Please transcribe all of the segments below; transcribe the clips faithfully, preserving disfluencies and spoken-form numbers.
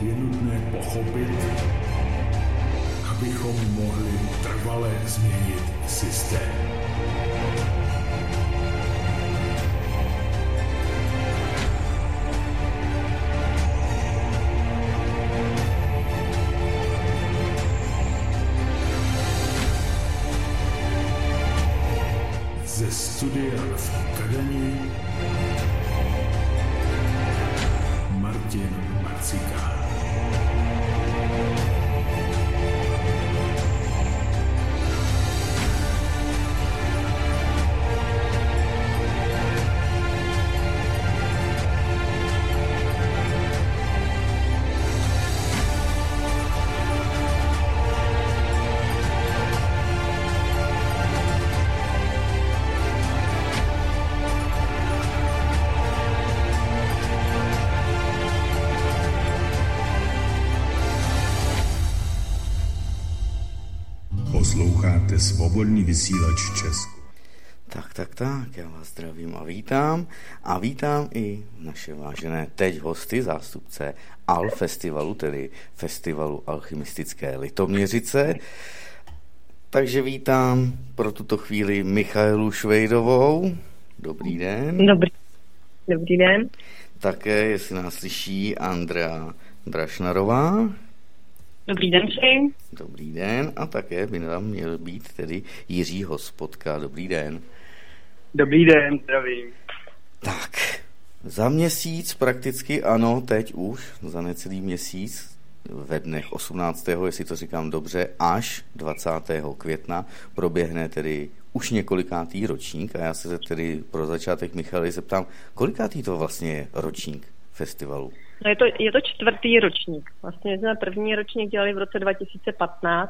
je nutné pochopit, abychom mohli trvale změnit systém. Ze studia v Kadani Martin Marcika. Posloucháte Svobodný vysílač Česku. Tak, tak, tak, já vás zdravím a vítám. A vítám i naše vážené teď hosty, zástupce A L festivalu, tedy Festivalu alchymistické Litoměřice. Takže vítám pro tuto chvíli Michaelu Švejdovou. Dobrý den. Dobrý, dobrý den. Také, jestli nás slyší, Andrea Drašnarová. Dobrý den všem. Dobrý den a také by nám měl být tedy Jiří Hospodka. Dobrý den. Dobrý den, zdravím. Tak, za měsíc prakticky, ano, teď už, za necelý měsíc, ve dnech osmnáctého jestli to říkám dobře, až dvacátého května proběhne tedy už několikátý ročník a já se tedy pro začátek Michaly zeptám, kolikátý to vlastně je ročník festivalu? No je to, je to čtvrtý ročník. Vlastně jsme první ročník dělali v roce dva tisíce patnáct.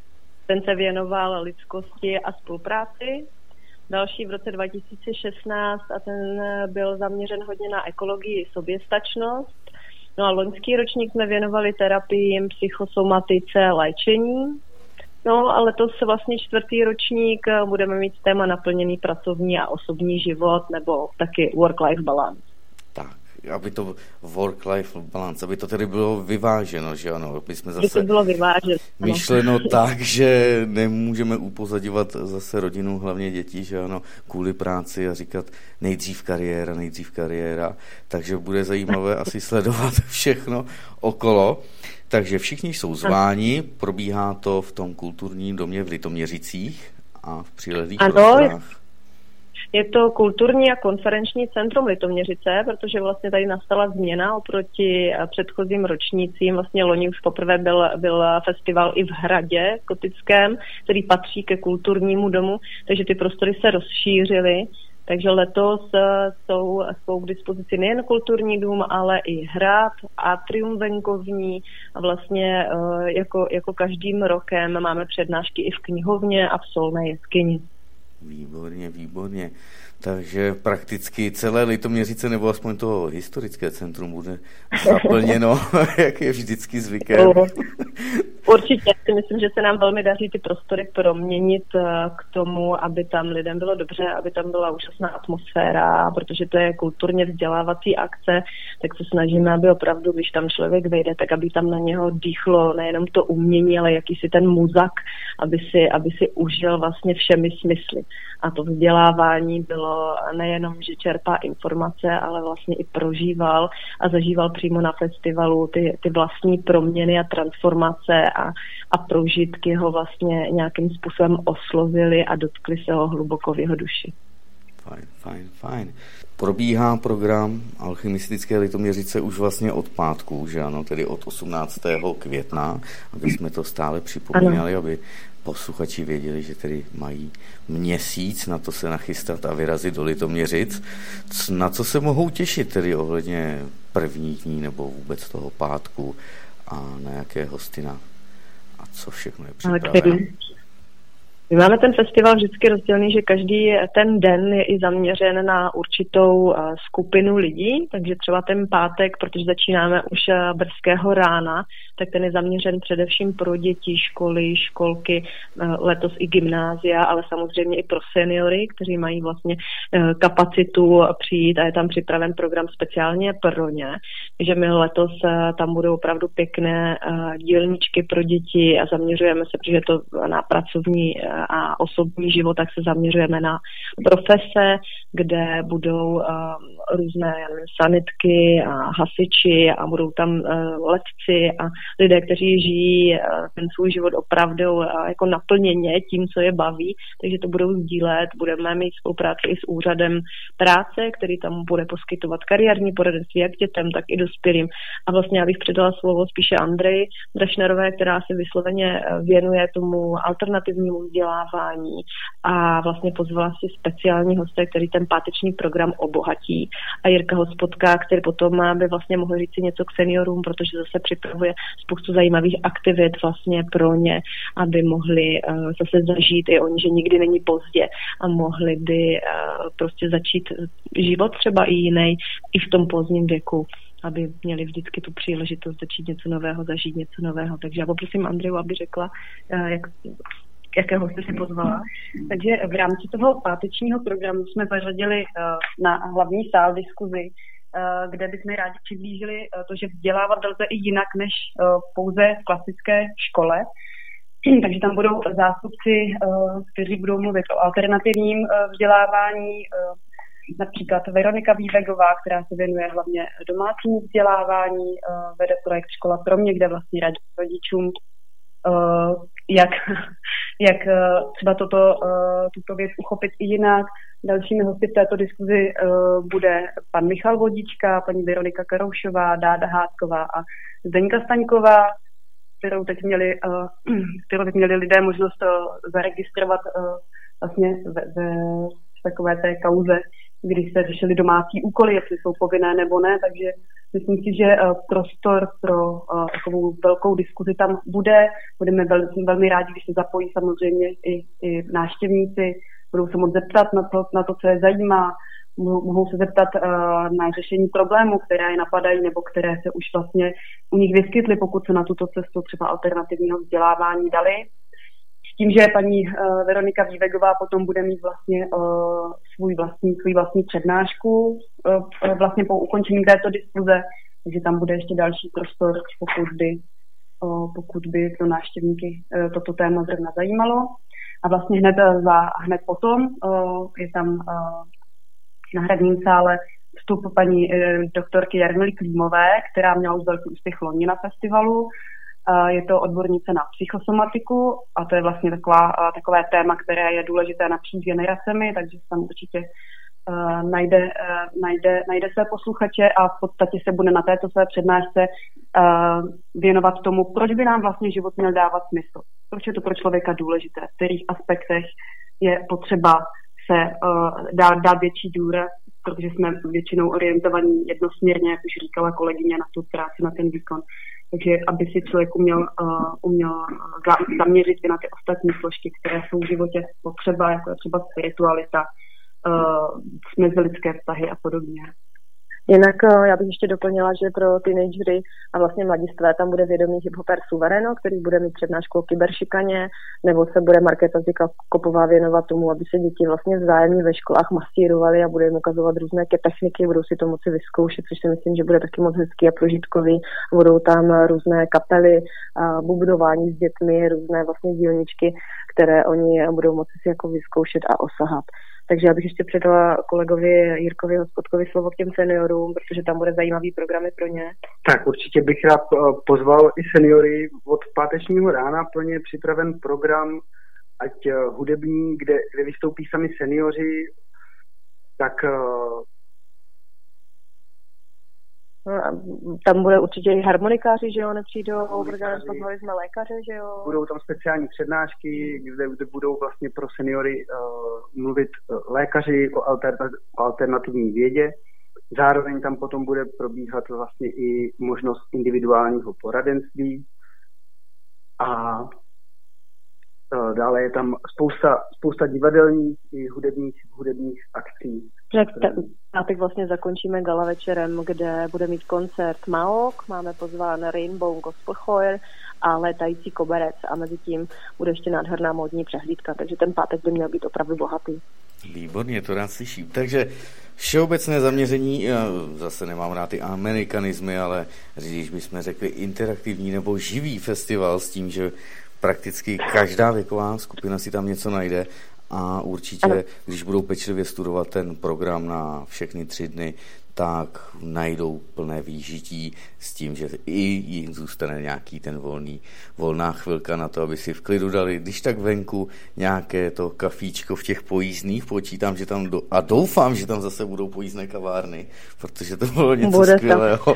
Ten se věnoval lidskosti a spolupráci. Další v roce dva tisíce šestnáct a ten byl zaměřen hodně na ekologii, soběstačnost. No a loňský ročník jsme věnovali terapiím, psychosomatice, léčení. No a letos vlastně čtvrtý ročník budeme mít téma naplněný pracovní a osobní život nebo taky work-life balance. Tak, aby to work-life balance, aby to tedy bylo vyváženo, že ano, aby jsme zase to bylo vyváženo, myšleno tak, že nemůžeme upozadovat zase rodinu, hlavně děti, že ano, kvůli práci a říkat nejdřív kariéra, nejdřív kariéra, takže bude zajímavé asi sledovat všechno okolo. Takže všichni jsou zváni, probíhá to v tom kulturním domě v Litoměřicích a v přilehlých prostorách. Je to kulturní a konferenční centrum Litoměřice, protože vlastně tady nastala změna oproti předchozím ročnícím. Vlastně loni už poprvé byl, byl festival i v Hradě Kotickém, který patří ke kulturnímu domu, takže ty prostory se rozšířily. Takže letos jsou, jsou k dispozici nejen kulturní dům, ale i hrad, atrium venkovní a vlastně jako, jako každým rokem máme přednášky i v knihovně a v Solné jeskyni. Výborně, výborně. Takže prakticky celé Litoměřice, nebo aspoň to historické centrum bude zaplněno, jak je vždycky zvykem. Určitě si myslím, že se nám velmi daří ty prostory proměnit k tomu, aby tam lidem bylo dobře, aby tam byla úžasná atmosféra, protože to je kulturně vzdělávací akce, tak se snažíme, aby opravdu, když tam člověk vejde, tak aby tam na něho dýchlo nejenom to umění, ale jakýsi ten muzak, aby si, aby si užil vlastně všemi smysly. A to vzdělávání bylo nejenom, že čerpá informace, ale vlastně i prožíval a zažíval přímo na festivalu ty, ty vlastní proměny a transformace a, a prožitky ho vlastně nějakým způsobem oslovili a dotkli se ho hluboko v jeho duši. Fajn, fajn, fajn. Probíhá program alchymistické Litoměřice už vlastně od pátku, že ano, tedy od osmnáctého května, aby jsme to stále připomínali, ano. Aby posluchači věděli, že tedy mají měsíc na to se nachystat a vyrazit do Litoměřic. Na co se mohou těšit tedy ohledně prvních dní nebo vůbec toho pátku a na jaké hostina a co všechno je připravené? My máme ten festival vždycky rozdělený, že každý ten den je i zaměřen na určitou skupinu lidí, takže třeba ten pátek, protože začínáme už brzkého rána, tak ten je zaměřen především pro děti, školy, školky, letos i gymnázia, ale samozřejmě i pro seniory, kteří mají vlastně kapacitu přijít a je tam připraven program speciálně pro ně. Takže my letos tam budou opravdu pěkné dílničky pro děti a zaměřujeme se, protože to na pracovní a osobní život, tak se zaměřujeme na profese, kde budou uh, různé nevím, sanitky a hasiči a budou tam uh, letci a lidé, kteří žijí uh, ten svůj život opravdu uh, jako naplněně tím, co je baví, takže to budou sdílet. Budeme mít spolupráci i s úřadem práce, který tam bude poskytovat kariérní poradenství jak dětem, tak i dospělým. A vlastně já bych předala slovo spíše Andreji Drašnerové, která se vysloveně věnuje tomu alternativnímu vzdělávání a vlastně pozvala si speciální hosté, který ten páteční program obohatí. A Jirka Hospodka, který potom by vlastně mohl říct si něco k seniorům, protože zase připravuje spoustu zajímavých aktivit vlastně pro ně, aby mohli uh, zase zažít i oni, že nikdy není pozdě a mohli by uh, prostě začít život třeba i jiný i v tom pozdním věku, aby měli vždycky tu příležitost začít něco nového, zažít něco nového. Takže já poprosím Andreju, aby řekla, uh, jak jakého jste si pozvala. Takže v rámci toho pátečního programu jsme zařadili na hlavní sál diskuzi, kde bychom rádi přiblížili to, že vzdělávat lze i jinak než pouze v klasické škole. Takže tam budou zástupci, kteří budou mluvit o alternativním vzdělávání, například Veronika Vývegová, která se věnuje hlavně domácímu vzdělávání, vede projekt Škola pro mě, kde vlastně radí rodičům, jak, jak třeba toto, tuto věc uchopit i jinak. Dalšími hosty v této diskuzi bude pan Michal Vodička, paní Veronika Karoušová, Dáda Hádková a Zdeňka Staňková, kterou teď měli, kterou teď měli lidé možnost zaregistrovat vlastně ve, ve takové té kauze, kdy se řešili domácí úkoly, jestli jsou povinné nebo ne, takže myslím si, že prostor pro takovou velkou diskuzi tam bude. Budeme vel, velmi rádi, když se zapojí samozřejmě i, i návštěvníci, budou se moct zeptat na to, na to, co je zajímá, mohou se zeptat uh, na řešení problémů, které je napadají nebo které se už vlastně u nich vyskytly, pokud se na tuto cestu třeba alternativního vzdělávání dali. S tím, že paní uh, Veronika Vývegová potom bude mít vlastně uh, svůj vlastní, svůj vlastní přednášku uh, vlastně po ukončení této diskuze, takže tam bude ještě další prostor, pokud by, uh, pokud by pro návštěvníky uh, toto téma zrovna zajímalo. A vlastně hned, za, hned potom uh, je tam uh, na hradním sále vstup paní uh, doktorky Jarmily Klímové, která měla už velký úspěch loni na festivalu. Uh, je to odbornice na psychosomatiku a to je vlastně taková, uh, takové téma, které je důležité napříč generacemi, takže tam určitě uh, najde, uh, najde, najde své posluchače a v podstatě se bude na této své přednášce uh, věnovat tomu, proč by nám vlastně život měl dávat smysl. Proč je to pro člověka důležité, v kterých aspektech je potřeba se uh, dát, dát větší důraz, protože jsme většinou orientovaní jednosměrně, jak už říkala kolegyně, na tu práci, na ten výkon. Takže aby si člověk uměl, uh, uměl za, zaměřit i na ty ostatní složky, které jsou v životě potřeba, jako je třeba spiritualita, uh, mezilidské vztahy a podobně. Jinak já bych ještě doplnila, že pro teenagery a vlastně mladistvé tam bude vědomý hiphoper Suvereno, který bude mít přednášku o kyberšikaně, nebo se bude Markéta Zika-Kopová věnovat tomu, aby se děti vlastně vzájemně ve školách masírovaly a bude jim ukazovat různé techniky, budou si to moci vyzkoušet, což si myslím, že bude taky moc hezký a prožitkový. Budou tam různé kapely, bubnování s dětmi, různé vlastně dílničky, které oni budou moci si jako vyzkoušet a osahat. Takže já bych ještě předala kolegovi Jirkovi Hospodkovi slovo k těm seniorům, protože tam bude zajímavý programy pro ně. Tak určitě bych rád pozval i seniory. Od pátečního rána plně připraven program, ať hudební, kde, kde vystoupí sami seniori, tak no, tam bude určitě i harmonikáři, že jo, nepřijdou, protože pozvali jsme lékaře, že jo. Budou tam speciální přednášky, kde, kde budou vlastně pro seniory uh, mluvit lékaři o, alter, o alternativní vědě. Zároveň tam potom bude probíhat vlastně i možnost individuálního poradenství. A Dále je tam spousta, spousta divadelních i hudebních, hudebních akcí. Pátek vlastně zakončíme gala večerem, kde bude mít koncert Maok, máme pozván Rainbow Gospel Choir a létající koberec a mezi tím bude ještě nádherná módní přehlídka, takže ten pátek by měl být opravdu bohatý. Výborně, to rád slyším. Takže všeobecné zaměření, já zase nemám rád ty amerikanizmy, ale když bychom řekli interaktivní nebo živý festival s tím, že prakticky každá věková skupina si tam něco najde a určitě, ano. Když budou pečlivě studovat ten program na všechny tři dny, tak najdou plné výžití s tím, že i jim zůstane nějaký ten volný, volná chvilka na to, aby si v klidu dali, když tak venku, nějaké to kafíčko v těch pojízdných, počítám, že tam do, a doufám, že tam zase budou pojízdné kavárny, protože to bylo něco bude skvělého.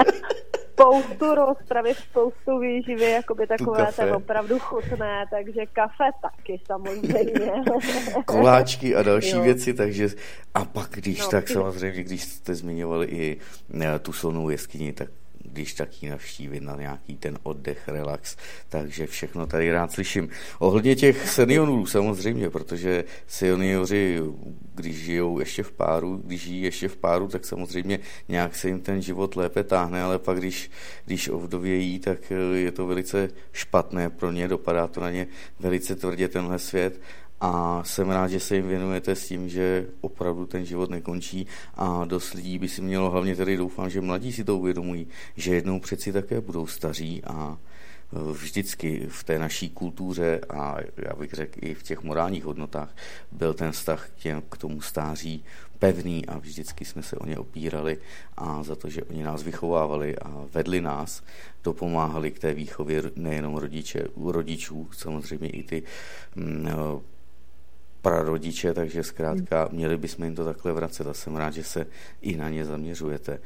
Spoustu rozpravy, spoustu výživy, jakoby takové to opravdu chutné, takže kafe taky samozřejmě. Koláčky a další jo. věci, takže a pak, když no, tak samozřejmě, když jste zmiňovali i ne, tu Solnou jeskyni, tak když tak ji navštívit na nějaký ten oddech, relax, takže všechno tady rád slyším. Ohledně těch seniorů samozřejmě, protože seniori, když žijou ještě v páru, když žijí ještě v páru, tak samozřejmě nějak se jim ten život lépe táhne, ale pak když, když ovdovějí, tak je to velice špatné pro ně, dopadá to na ně velice tvrdě tenhle svět. A jsem rád, že se jim věnujete s tím, že opravdu ten život nekončí a dost lidí by si mělo, hlavně tady doufám, že mladí si to uvědomují, že jednou přeci také budou staří a vždycky v té naší kultuře a já bych řekl i v těch morálních hodnotách byl ten vztah k, těm, k tomu stáří pevný a vždycky jsme se o ně opírali a za to, že oni nás vychovávali a vedli nás, dopomáhali k té výchově nejenom rodiče, rodičů, samozřejmě i ty mm, prarodiče, takže zkrátka měli bychom jim to takhle vracet a jsem rád, že se i na ně zaměřujete.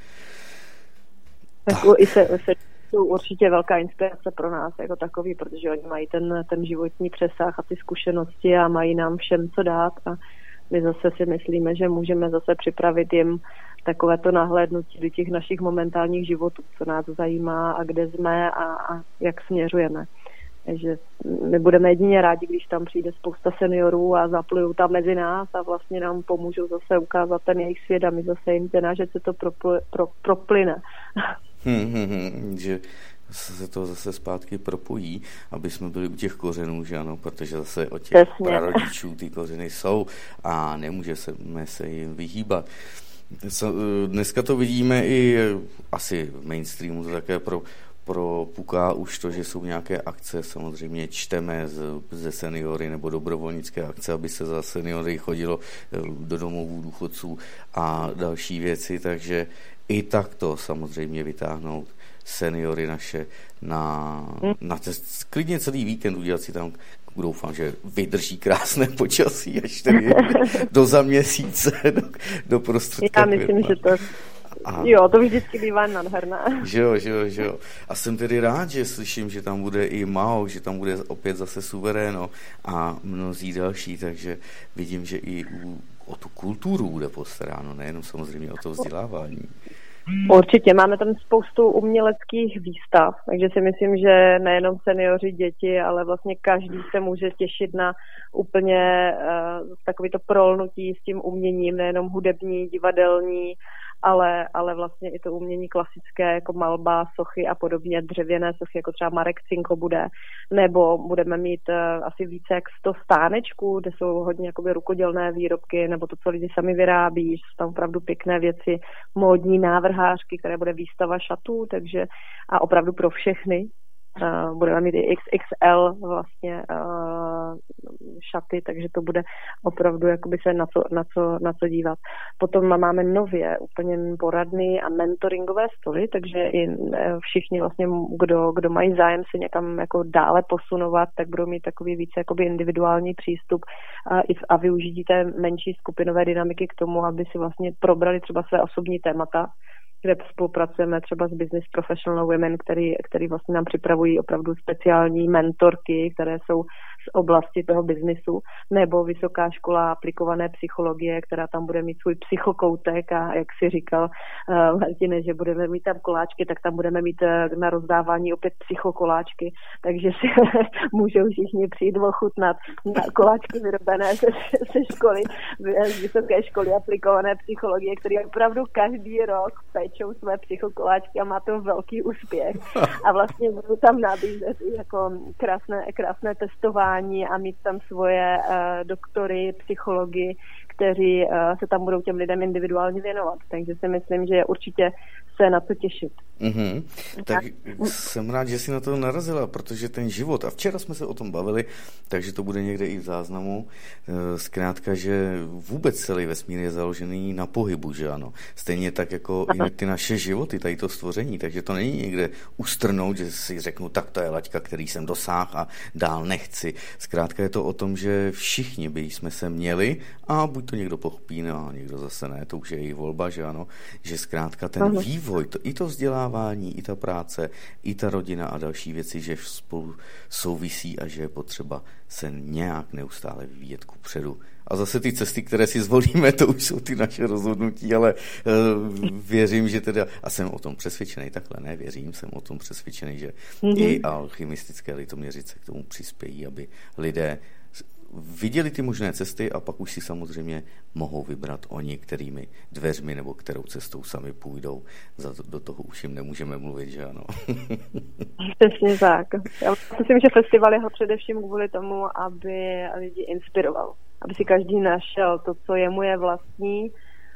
Tak i se, se jsou určitě velká inspirace pro nás jako takový, protože oni mají ten, ten životní přesah a ty zkušenosti a mají nám všem co dát a my zase si myslíme, že můžeme zase připravit jim takovéto nahlédnutí do těch našich momentálních životů, co nás zajímá a kde jsme a, a jak směřujeme. Takže my budeme jedině rádi, když tam přijde spousta seniorů a zaplujou tam mezi nás a vlastně nám pomůžou zase ukázat ten jejich svět a my zase jim ten, že se to propl, pro, proplyne. Hmm, hmm, hmm, že se to zase zpátky propojí, aby jsme byli u těch kořenů, že ano, protože zase od těch Přesně. prarodičů ty kořeny jsou a nemůže se, se jim vyhýbat. Dneska to vidíme i asi v mainstreamu to také pro propuká už to, že jsou nějaké akce, samozřejmě čteme z, ze seniory nebo dobrovolnické akce, aby se za seniory chodilo do domovů důchodců a další věci, takže i takto samozřejmě vytáhnout seniory naše na, na test, klidně celý víkend udělat si tam, doufám, že vydrží krásné počasí až tedy do za měsíce, do, do prostředka. Já myslím, že to A, jo, to vždycky bývá nádherné. Že jo, že jo, že jo. A jsem tedy rád, že slyším, že tam bude i Mao, že tam bude opět zase Suveréno a mnozí další, takže vidím, že i u, o tu kulturu bude postaráno, nejenom samozřejmě o to vzdělávání. Určitě, máme tam spoustu uměleckých výstav, takže si myslím, že nejenom seniori, děti, ale vlastně každý se může těšit na úplně uh, takovýto prolnutí s tím uměním, nejenom hudební, divadelní, ale, ale vlastně i to umění klasické, jako malba, sochy a podobně, dřevěné sochy, jako třeba Marek Cinko bude, nebo budeme mít uh, asi více jak sto stánečků, kde jsou hodně jakoby rukodělné výrobky, nebo to, co lidi sami vyrábí, jsou tam opravdu pěkné věci, módní návrhářky, které bude výstava šatů, takže a opravdu pro všechny. Uh, budeme mít i iks iks el vlastně uh, šaty, takže to bude opravdu jakoby se na co, na co, na co dívat. Potom máme nově úplně poradny a mentoringové stoly, takže i všichni vlastně, kdo, kdo mají zájem se někam jako dále posunovat, tak budou mít takový více jakoby individuální přístup uh, a využití té menší skupinové dynamiky k tomu, aby si vlastně probrali třeba své osobní témata, kde spolupracujeme třeba s Business Professional Women, který, který vlastně nám připravují opravdu speciální mentorky, které jsou z oblasti toho biznisu, nebo Vysoká škola aplikované psychologie, která tam bude mít svůj psychokoutek a jak si říkal uh, Martine, že budeme mít tam koláčky, tak tam budeme mít uh, na rozdávání opět psychokoláčky, takže si můžou všichni přijít ochutnat na koláčky vyrobené ze, ze školy, z Vysoké školy aplikované psychologie, který opravdu každý rok pečou své psychokoláčky a má to velký úspěch. A vlastně budu tam nabízet i jako krásné, krásné testování a mít tam svoje uh, doktory, psychologi, kteří uh, se tam budou těm lidem individuálně věnovat. Takže si myslím, že určitě se na to těšit. Mm-hmm. Tak jsem rád, že jsi na to narazila, protože ten život, a včera jsme se o tom bavili, takže to bude někde i v záznamu, zkrátka, že vůbec celý vesmír je založený na pohybu, že ano. Stejně tak jako Aha. i ty naše životy, tady to stvoření, takže to není někde ustrnout, že si řeknu, tak to je laťka, který jsem dosáhl a dál nechci. Zkrátka je to o tom, že všichni by jsme se měli, a buď to někdo pochopí, no, a někdo zase ne, to už je jejich volba, že ano, že zkrátka ten Aha. vývoj, to, i to vzdělávání, i ta práce, i ta rodina a další věci, že spolu souvisí a že je potřeba se nějak neustále vyvíjet kupředu. A zase ty cesty, které si zvolíme, to už jsou ty naše rozhodnutí, ale uh, věřím, že teda, a jsem o tom přesvědčený, takhle ne, věřím, jsem o tom přesvědčený, že mm-hmm. i alchymistické Litoměřice k tomu přispějí, aby lidé viděli ty možné cesty a pak už si samozřejmě mohou vybrat oni, kterými dveřmi nebo kterou cestou sami půjdou. Za to, do toho už jim nemůžeme mluvit, že ano. Přesně tak. Já myslím, že festival je ho především kvůli tomu, aby lidi inspiroval. Aby si každý našel to, co jemu je vlastní,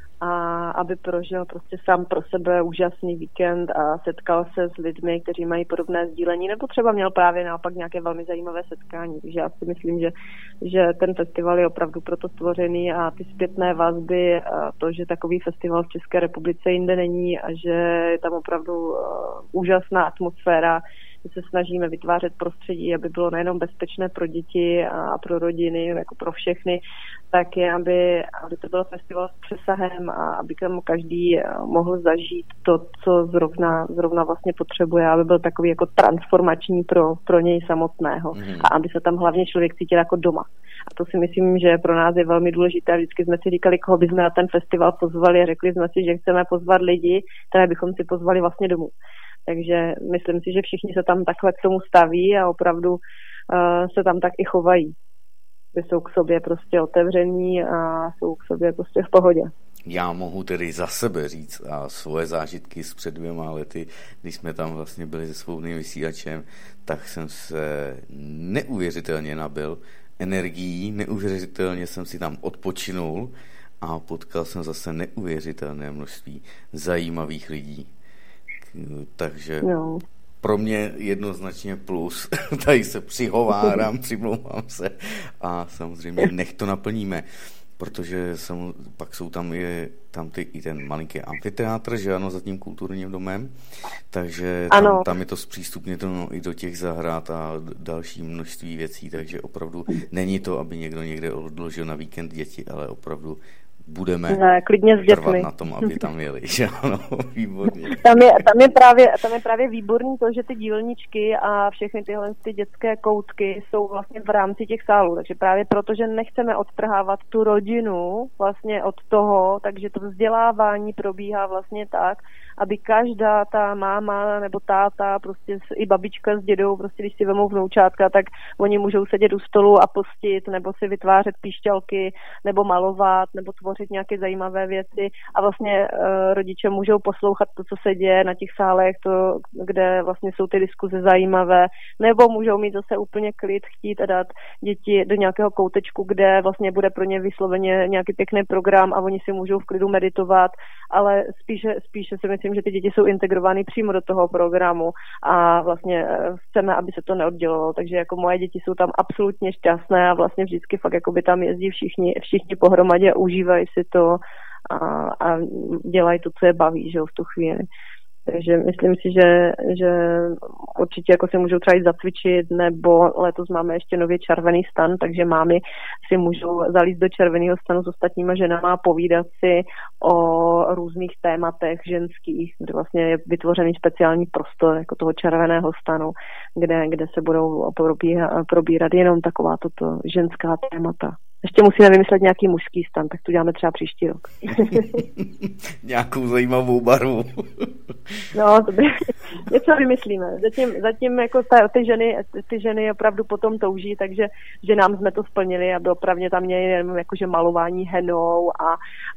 a aby prožil prostě sám pro sebe úžasný víkend a setkal se s lidmi, kteří mají podobné sdílení, nebo třeba měl právě naopak nějaké velmi zajímavé setkání. Takže já si myslím, že, že ten festival je opravdu proto stvořený a ty zpětné vazby, a to, že takový festival v České republice jinde není a že je tam opravdu uh, úžasná atmosféra, že se snažíme vytvářet prostředí, aby bylo nejenom bezpečné pro děti a pro rodiny, jako pro všechny, tak je, aby, aby to byl festival s přesahem a aby tam každý mohl zažít to, co zrovna, zrovna vlastně potřebuje, aby byl takový jako transformační pro, pro něj samotného mm. a aby se tam hlavně člověk cítil jako doma. A to si myslím, že pro nás je velmi důležité. Vždycky jsme si říkali, koho bychom na ten festival pozvali a řekli jsme si, že chceme pozvat lidi, které bychom si pozvali vlastně domů. Takže myslím si, že všichni se tam takhle k tomu staví a opravdu uh, se tam tak i chovají. Že jsou k sobě prostě otevření a jsou k sobě prostě v pohodě. Já mohu tedy za sebe říct a svoje zážitky z před dvěma lety, když jsme tam vlastně byli se Svobodným vysílačem, tak jsem se neuvěřitelně nabil energií, neuvěřitelně jsem si tam odpočinul a potkal jsem zase neuvěřitelné množství zajímavých lidí. Takže no. Pro mě jednoznačně plus. Tady se přihovárám, přimlouvám se a samozřejmě nech to naplníme, protože sam, pak jsou tam, je, tam ty, i ten malinký amfiteátr, že ano, za tím kulturním domem, takže tam, tam je to zpřístupněno i do těch zahrad a další množství věcí, takže opravdu není to, aby někdo někde odložil na víkend děti, ale opravdu budeme ne, klidně s trvat na tom, aby tam jeli, že ano, výborně. Tam je, tam, je právě, tam je právě výborný to, že ty dílničky a všechny tyhle ty dětské koutky jsou vlastně v rámci těch sálů, takže právě proto, že nechceme odtrhávat tu rodinu vlastně od toho, takže to vzdělávání probíhá vlastně tak, aby každá ta máma nebo táta, prostě i babička s dědou, prostě když si vemou vnoučátka, tak oni můžou sedět u stolu a postit, nebo si vytvářet píšťalky, nebo malovat, nebo tvořit nějaké zajímavé věci a vlastně uh, rodiče můžou poslouchat to, co se děje na těch sálech, to, kde vlastně jsou ty diskuze zajímavé, nebo můžou mít zase úplně klid, chtít a dát děti do nějakého koutečku, kde vlastně bude pro ně vysloveně nějaký pěkný program a oni si můžou v klidu meditovat, ale spíše, spíše si myslím, že ty děti jsou integrovány přímo do toho programu a vlastně chceme, aby se to neoddělovalo, takže jako moje děti jsou tam absolutně šťastné a vlastně vždycky fakt jako by tam jezdí všichni, všichni pohromadě a užívají si to a, a dělají to, co je baví, že jo, v tu chvíli. Takže myslím si, že, že určitě jako si můžou třeba jít zacvičit, nebo letos máme ještě nově červený stan, takže mámy si můžou zalít do červeného stanu s ostatníma ženama a povídat si o různých tématech ženských, kde vlastně je vytvořený speciální prostor jako toho červeného stanu, kde, kde se budou probíhat, probírat jenom taková toto ženská témata. Ještě musíme vymyslet nějaký mužský stan, tak to děláme třeba příští rok. Nějakou zajímavou barvu. No, to by, něco vymyslíme. Zatím, zatím jako ta, ty, ženy, ty ženy opravdu potom touží, takže že nám jsme to splnili, aby opravdu tam měli jenom jakože malování henou a,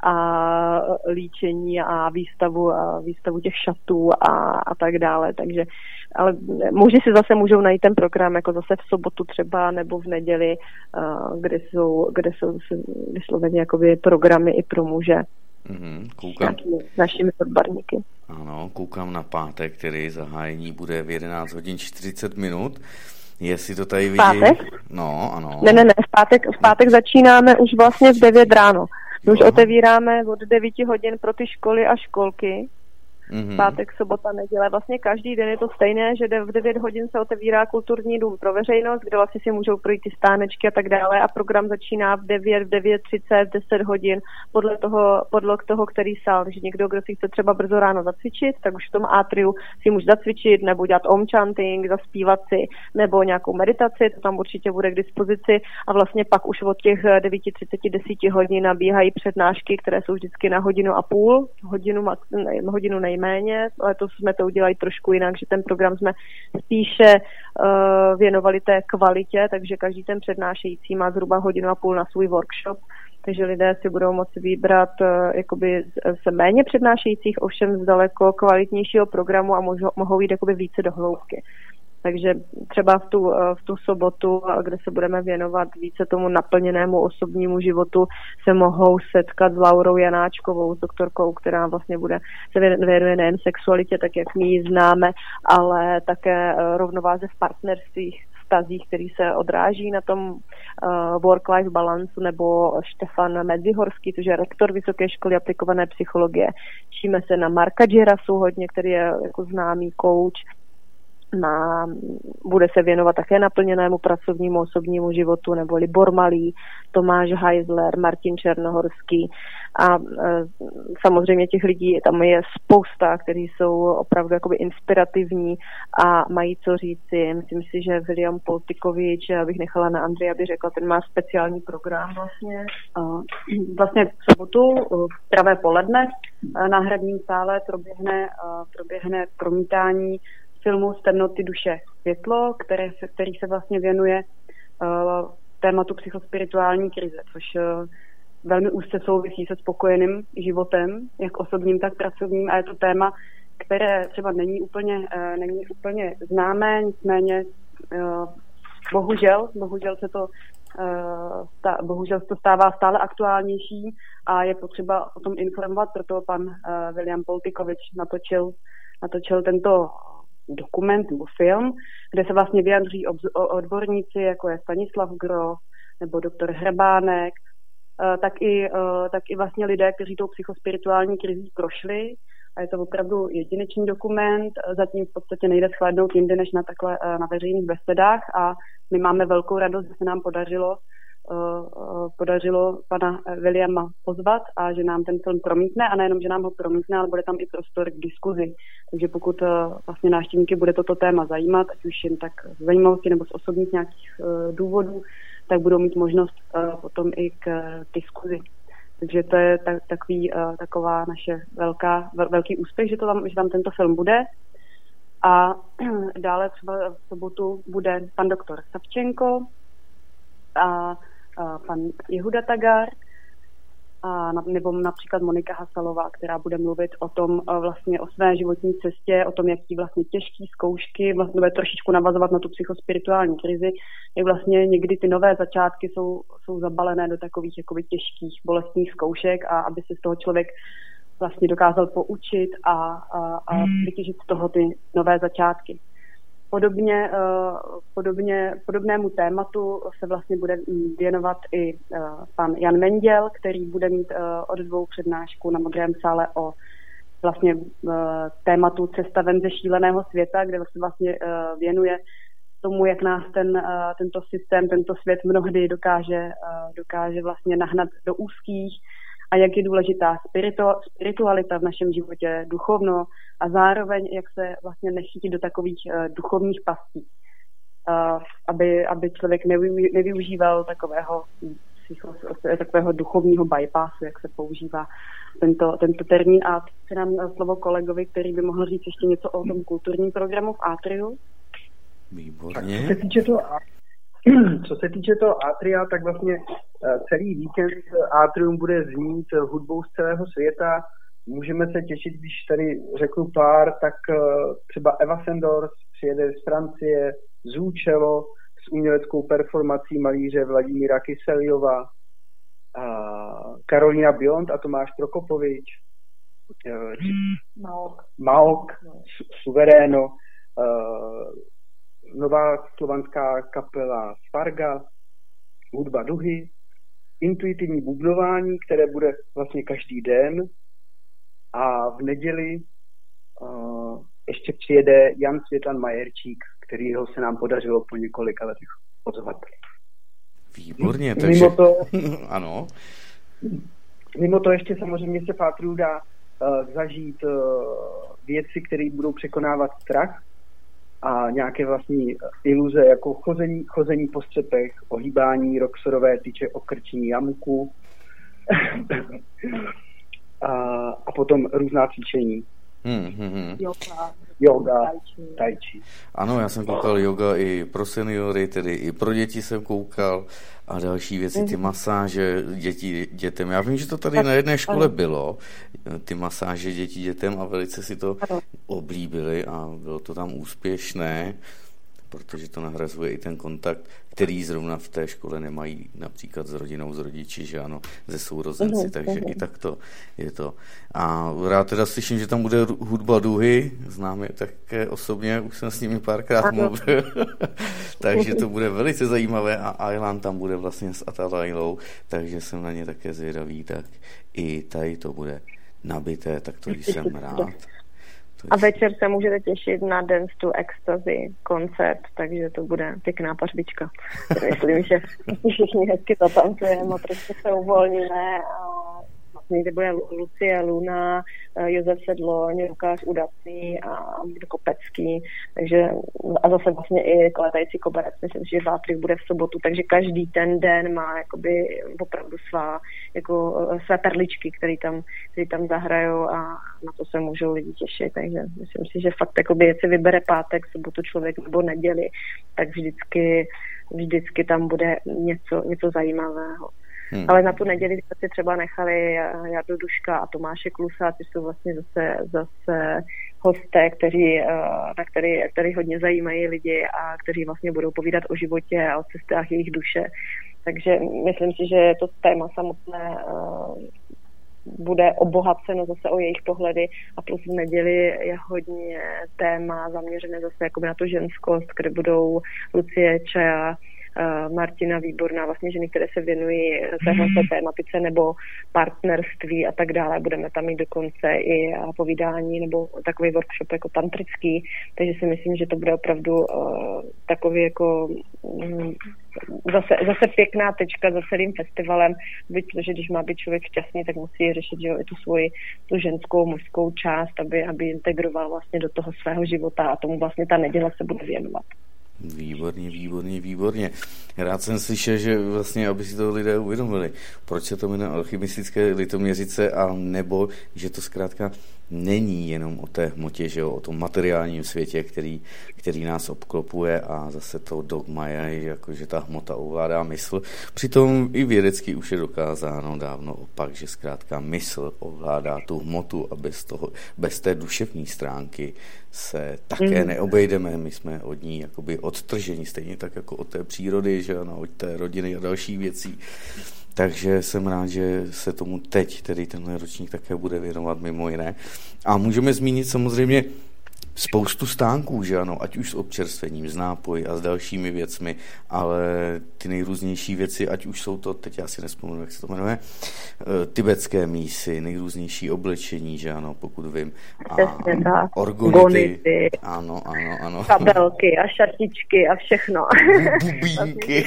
a líčení a výstavu, a výstavu těch šatů a, a tak dále. Takže, ale muži si zase můžou najít ten program jako zase v sobotu třeba nebo v neděli, kde jsou, kde jsou vysloveně jakoby programy i pro muže. Mm-hmm, koukám. Našimi odborníky. Ano, koukám na pátek, který zahájení bude v jedenáct hodin čtyřicet minut. Jestli to tady vidím. Pátek? No, ano. Ne, ne, ne, v pátek, v pátek začínáme už vlastně v devět ráno. My už otevíráme od devět hodin pro ty školy a školky. Mm-hmm. Pátek, sobota, neděle. Vlastně každý den je to stejné, že v devět hodin se otevírá kulturní dům pro veřejnost, kde vlastně si můžou projít ty stánečky a tak dále a program začíná v devět, v devět třicet, v deset hodin podle toho, podle toho, který sál. Takže někdo, kdo si chce třeba brzo ráno zacvičit, tak už v tom atriu si může zacvičit nebo dělat om chanting, zaspívat si nebo nějakou meditaci, to tam určitě bude k dispozici a vlastně pak už od těch devět třicet, deset hodin nabíhají přednášky, které jsou vždycky na hodinu a půl, hodinu, hodinu nej méně, ale to jsme to udělali trošku jinak, že ten program jsme spíše uh, věnovali té kvalitě, takže každý ten přednášející má zhruba hodinu a půl na svůj workshop, takže lidé si budou moci vybrat uh, jakoby z, z méně přednášejících, ovšem z daleko kvalitnějšího programu a mohou, mohou jít jakoby více do hloubky. Takže třeba v tu, v tu sobotu, kde se budeme věnovat více tomu naplněnému osobnímu životu, se mohou setkat s Laurou Janáčkovou, s doktorkou, která vlastně bude se věnuje nejen sexualitě, tak jak my ji známe, ale také rovnováze v partnerstvích, vztazích, který se odráží na tom uh, work-life balance, nebo Štefan Medzihorský, což je rektor Vysoké školy aplikované psychologie. Číme se na Marka Džerasu hodně, který je jako známý coach, Na, bude se věnovat také naplněnému pracovnímu osobnímu životu, nebo Libor Malý, Tomáš Heisler, Martin Černohorský a e, samozřejmě těch lidí tam je spousta, kteří jsou opravdu jakoby inspirativní a mají co říci. Myslím si, že William Poltikovič, já bych nechala na Andreji, aby řekla, ten má speciální program vlastně. Vlastně v sobotu v pravé poledne na hradním sále proběhne, proběhne promítání filmu Z temnoty duše světlo, které se, který se vlastně věnuje uh, tématu psychospirituální krize, což uh, velmi úzce souvisí se spokojeným životem, jak osobním, tak pracovním, a je to téma, které třeba není úplně, uh, není úplně známé, nicméně uh, bohužel, bohužel se to uh, stá, bohužel se to stává stále aktuálnější a je potřeba o tom informovat, proto pan uh, William Poltikovič natočil, natočil tento dokument nebo film, kde se vlastně vyjadří odborníci, jako je Stanislav Grof nebo doktor Hrebánek, tak i, tak i vlastně lidé, kteří tou psychospirituální krizí prošli. A je to opravdu jedinečný dokument, zatím v podstatě nejde shlédnout jinde než na takhle na veřejných besedách a my máme velkou radost, že se nám podařilo podařilo pana Williama pozvat a že nám ten film promítne a nejenom, že nám ho promítne, ale bude tam i prostor k diskuzi. Takže pokud vlastně návštěvníky bude toto téma zajímat, ať už jen tak z zajímavosti nebo z osobních nějakých důvodů, tak budou mít možnost potom i k diskuzi. Takže to je tak, takový, taková naše velká, velký úspěch, že, to tam, že tam tento film bude. A dále třeba v sobotu bude pan doktor Savčenko a pan Jehuda Tagar, a nebo například Monika Hasalová, která bude mluvit o tom vlastně o své životní cestě, o tom, jaký vlastně těžký zkoušky, vlastně bude trošičku navazovat na tu psychospirituální krizi, jak vlastně někdy ty nové začátky jsou, jsou zabalené do takových jakoby těžkých bolestných zkoušek a aby se z toho člověk vlastně dokázal poučit a, a, a vytěžit z toho ty nové začátky. Podobně, podobně, podobnému tématu se vlastně bude věnovat i pan Jan Menděl, který bude mít od dvou přednášku na Modrém sále o vlastně tématu Cesta ven ze šíleného světa, kde se vlastně věnuje tomu, jak nás ten, tento systém, tento svět mnohdy dokáže, dokáže vlastně nahnat do úzkých a jak je důležitá spiritualita v našem životě, duchovno a zároveň jak se vlastně nechytit do takových duchovních pastí, aby, aby člověk nevyužíval takového, takového duchovního bypassu, jak se používá tento, tento termín. A předám slovo kolegovi, který by mohl říct ještě něco o tom kulturním programu v Atriu. Výborně. Co se týče toho, co se týče toho Atria, tak vlastně celý víkend Atrium bude znít hudbou z celého světa. Můžeme se těšit, když tady řeknu pár, tak třeba Eva Sandors přijede z Francie, Zúčelo s uměleckou performací malíře Vladimíra Kyseliova, Karolina Bjond a Tomáš Prokopovič, Maok, Maok Suveréno, nová slovanská kapela Sparga, hudba duhy, intuitivní bubnování, které bude vlastně každý den, a v neděli uh, ještě přijede Jan Světlan Majerčík, kterýho se nám podařilo po několika letech pozvat. Výborně, takže... Mimo to, ano. Mimo to ještě samozřejmě se v Atriu dá uh, zažít uh, věci, které budou překonávat strach a nějaké vlastní iluze, jako chození, chození po střepech, ohýbání roxorové tyče, okrčení jamku a, a potom různá cvičení. Hmm, hmm, hmm. yoga, Yoga, tai chi. Ano, já jsem koukal yoga i pro seniory, tedy i pro děti jsem koukal a další věci, ty masáže dětí, dětem. Já vím, že to tady na jedné škole bylo, ty masáže dětí dětem, a velice si to oblíbili a bylo to tam úspěšné, protože to nahrazuje i ten kontakt, který zrovna v té škole nemají například s rodinou, s rodiči, že ano, ze sourozenci, takže i takto je to. A rád teda slyším, že tam bude hudba duhy, znám je také osobně, už jsem s nimi párkrát mluvil, takže to bude velice zajímavé a Aylan tam bude vlastně s Atalailou, takže jsem na ně také zvědavý, tak i tady to bude nabité, tak to jsem rád. A večer se můžete těšit na Dance to Ecstasy koncert, takže to bude pěkná pařbička. Myslím, že všichni hezky zatancujeme a trošku se uvolníme. A někde bude Lucie Luna, Josef Sedloň, Lukáš Udací a Kopecký. Takže, a zase vlastně i Kletající koberec, myslím, že v Atriu bude v sobotu, takže každý ten den má jakoby opravdu svá, jako, své perličky, které tam, který tam zahrajou a na to se můžou lidi těšit. Takže myslím si, že fakt jakoby, jestli vybere pátek, sobotu člověk nebo neděli, tak vždycky, vždycky tam bude něco, něco zajímavého. Hmm. Ale na tu neděli jsme si třeba nechali Jardu Duška a Tomáše Klusa, ty jsou vlastně zase, zase hosté, kteří, na který, který hodně zajímají lidi a kteří vlastně budou povídat o životě a o cestách jejich duše. Takže myslím si, že to téma samotné bude obohaceno zase o jejich pohledy a plus v neděli je hodně téma zaměřené zase jakoby na tu ženskost, kde budou Lucie Čaja, Martina Výborná, vlastně ženy, které se věnují téhle tématice nebo partnerství a tak dále. Budeme tam mít dokonce i povídání nebo takový workshop jako tantrický, takže si myslím, že to bude opravdu uh, takový jako um, zase, zase pěkná tečka za celým festivalem, protože když má být člověk šťastný, tak musí řešit, že jo, i tu svoji tu ženskou, mužskou část, aby, aby integroval vlastně do toho svého života a tomu vlastně ta neděle se bude věnovat. Výborně, výborně, výborně. Rád jsem slyšel, že vlastně, aby si to lidé uvědomili, proč se to jmenuje Alchymistické Litoměřice, a nebo, že to zkrátka není jenom o té hmotě, že jo, o tom materiálním světě, který, který nás obklopuje, a zase to dogma je, jako, že ta hmota ovládá mysl. Přitom i vědecky už je dokázáno dávno opak, že zkrátka mysl ovládá tu hmotu a bez, toho, bez té duševní stránky se také mm. neobejdeme. My jsme od ní jakoby odtrženi, stejně tak jako od té přírody, že ano, od té rodiny a dalších věcí. Takže jsem rád, že se tomu teď, tedy tenhle ročník, také bude věnovat mimo jiné. A můžeme zmínit samozřejmě spoustu stánků, že ano, ať už s občerstvením, s nápoji a s dalšími věcmi, ale ty nejrůznější věci, ať už jsou to, teď já si nespomenu, jak se to jmenuje, tibetské mísy, nejrůznější oblečení, že ano, pokud vím. A orgonity. Ano, ano, ano. Kabelky a šatičky a všechno. Bubínky.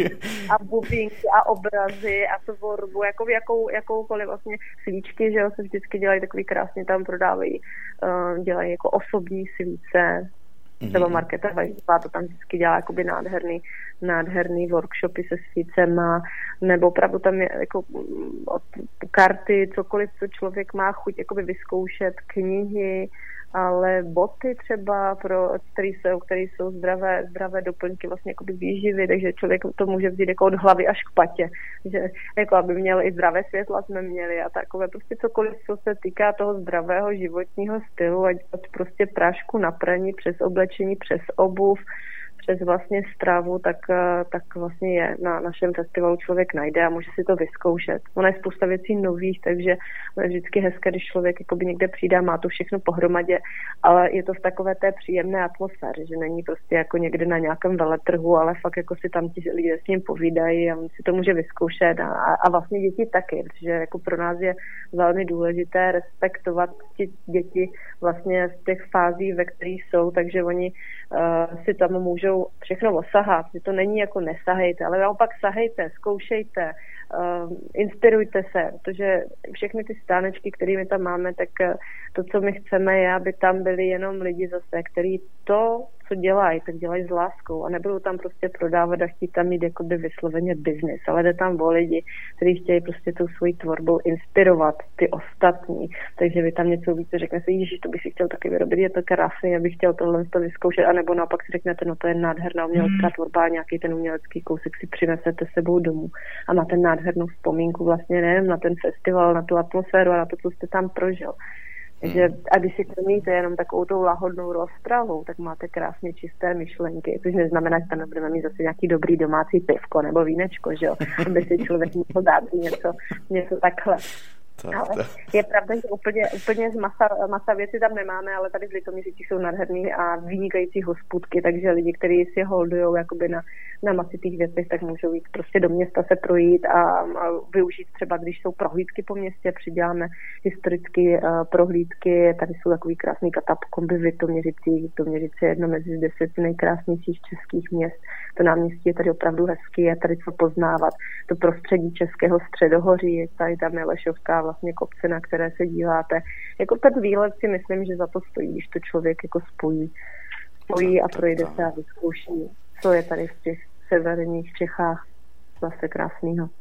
A bubínky a obrazy a tvorbu, jako jakou, jakoukoliv vlastně svíčky, že jo, se vždycky dělají takový krásně, tam prodávají, uh, dělají jako osobní svíce, třeba Markéta Vajsová to tam vždycky dělá jakoby nádherný, nádherný workshopy se svícema, nebo opravdu tam je jako od karty, cokoliv, co člověk má chuť jakoby vyzkoušet, knihy, ale boty třeba, pro, který jsou, který jsou zdravé, zdravé doplňky vlastně jakoby výživy, takže člověk to může vzít jako od hlavy až k patě, že jako aby měl i zdravé světla jsme měli a takové, prostě cokoliv, co se týká toho zdravého životního stylu, ať od prostě prášku na praní, přes oblečení, přes obuv, přes vlastně stravu, tak, tak vlastně je na našem festivalu člověk najde a může si to vyzkoušet. Ono je spousta věcí nových, takže je vždycky hezké, když člověk jakoby někde přijde a má to všechno pohromadě, ale je to v takové té příjemné atmosféře, že není prostě jako někde na nějakém veletrhu, ale fakt jako si tam ti lidé s ním povídají a on si to může vyzkoušet a, a vlastně děti taky, protože jako pro nás je velmi důležité respektovat ti děti vlastně v těch fázích, ve kterých jsou, takže oni uh, si tam můžou všechno osahat, že to není jako nesahejte, ale naopak sahejte, zkoušejte, uh, inspirujte se, protože všechny ty stánečky, které my tam máme, tak to, co my chceme, je, aby tam byli jenom lidi zase, který to, co dělají, tak dělají s láskou a nebudou tam prostě prodávat a chtít tam mít jakoby vysloveně biznis, ale jde tam o lidi, kteří chtějí prostě tou svojí tvorbou inspirovat ty ostatní, takže vy tam něco více řekne si, ježiš, to bych si chtěl taky vyrobit, je to krásný, já bych chtěl tohle to vyzkoušet, anebo naopak si řeknete, no to je nádherná umělecká tvorba a nějaký ten umělecký kousek si přinesete sebou domů a máte nádhernou vzpomínku vlastně nejen na ten festival, na tu atmosféru a na to, co jste tam prožil. Takže a když si krmíte jenom takovou tou lahodnou rozpravou, tak máte krásně čisté myšlenky, což neznamená, že tam nebudeme mít zase nějaký dobrý domácí pivko nebo vínečko, že jo, aby si člověk mohl dát něco, něco takhle. Tak, ale tak. Je pravda, že úplně, úplně z masa, masa věci tam nemáme, ale tady v Litoměřicích jsou nádherný a vynikající hospůdky, takže lidi, kteří si holdujou jakoby na, na masitých věcech, tak můžou jít prostě do města se projít a, a využít třeba, když jsou prohlídky po městě, přiděláme historické uh, prohlídky, tady jsou takový krásný katakomby v Litoměřicích, Litoměřice je jedno mezi deseti nejkrásnějších českých měst, to náměstí je tady opravdu hezký, je tady co poznávat, to prostředí českého středohoří, tady tam je Lešovská vlastně kopce, na které se díváte. Jako ten výlet si myslím, že za to stojí, když to člověk jako spojí, spojí a projde se a vyzkouší, co je tady v těch severních Čechách zase krásného.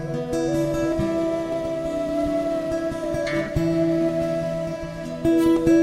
Thank you.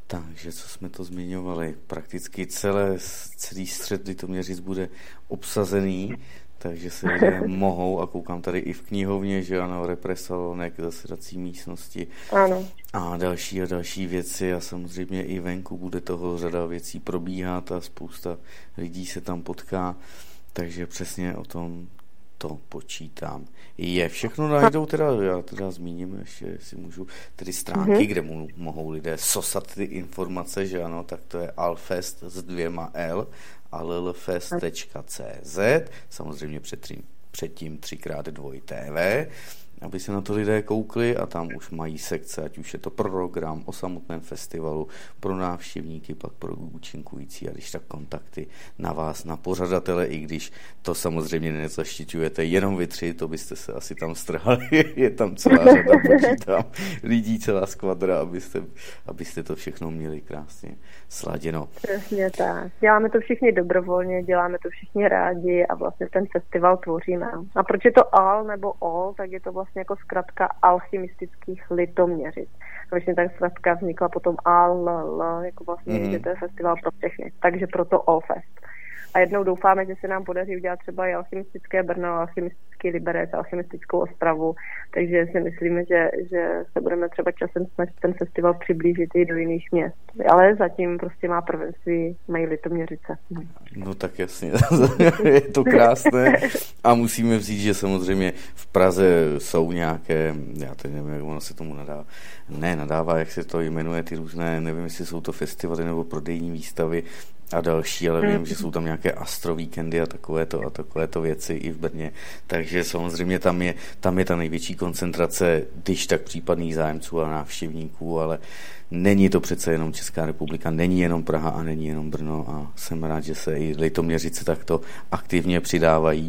Takže co jsme to zmiňovali, prakticky celé, celý střed Litoměřic bude obsazený, takže se lidé mohou, a koukám tady i v knihovně, že ano, represalonek, zasedací místnosti ano. A další a další věci a samozřejmě i venku bude toho řada věcí probíhat a spousta lidí se tam potká, takže přesně o tom to počítám. Je všechno najdou, teda já teda zmíním ještě, jestli můžu, tedy stránky, mm-hmm. kde mu, mohou lidé sosat ty informace, že ano, tak to je alfest s dvěma L, allfest tečka cé zet, samozřejmě předtím, předtím třikrát dvoj té vé, aby se na to lidé koukli a tam už mají sekce, ať už je to program o samotném festivalu, pro návštěvníky, pak pro účinkující a když tak kontakty na vás, na pořadatele, i když to samozřejmě nezaštiťujete jenom vy tři, to byste se asi tam strhali, je tam celá řada, počítám, lidí, celá skvadra, abyste, abyste to všechno měli krásně sladěno. Přesně tak. Děláme to všichni dobrovolně, děláme to všichni rádi a vlastně ten festival tvoříme. A proč je to Al nebo Ol, tak je to vlastně jako zkratka alchymistických Litoměřic. Vlastně ta zkratka vznikla potom Al, L, jako vlastně, mm. že to je festival pro všechny. Takže proto Allfest. A jednou doufáme, že se nám podaří udělat třeba i alchymistické Brno, alchymistický Liberec, alchymistickou Ostravu, takže si myslíme, že, že se budeme třeba časem snažit ten festival přiblížit i do jiných měst. Ale zatím prostě má prvenství, mají Litoměřice. No tak jasně, je to krásné a musíme vzít, že samozřejmě v Praze jsou nějaké, já teď nevím, jak ono se tomu nadává, ne nadává, jak se to jmenuje, ty různé, nevím, jestli jsou to festivaly nebo prodejní výstavy a další, ale vím, že jsou tam nějaké astrovíkendy a takovéto a takovéto věci i v Brně, takže samozřejmě tam je, tam je ta největší koncentrace, když tak případných zájemců a návštěvníků, ale není to přece jenom Česká republika, není jenom Praha a není jenom Brno a jsem rád, že se i Litoměřice takto aktivně přidávají,